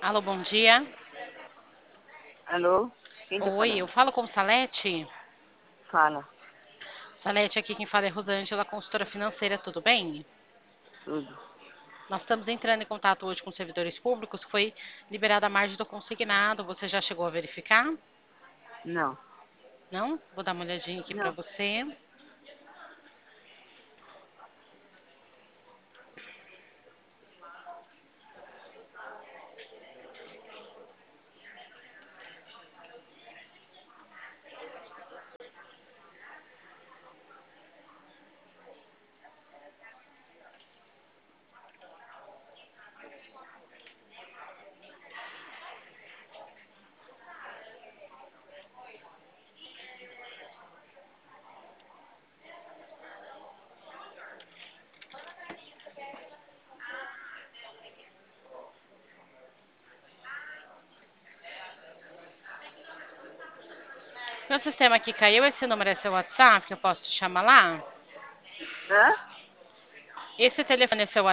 Alô, bom dia. Alô? Quem tá Oi, eu falando? falo com Salete. Fala, Salete, aqui quem fala é Rosângela, consultora financeira, tudo bem? tudo. Nós estamos entrando em contato hoje com servidores públicos, que foi liberada a margem do consignado. Você já chegou a verificar? Não, Não? Vou dar uma olhadinha aqui para não. você. Meu sistema aqui caiu, esse número é seu WhatsApp, que eu posso te chamar lá? Hã? Esse telefone é seu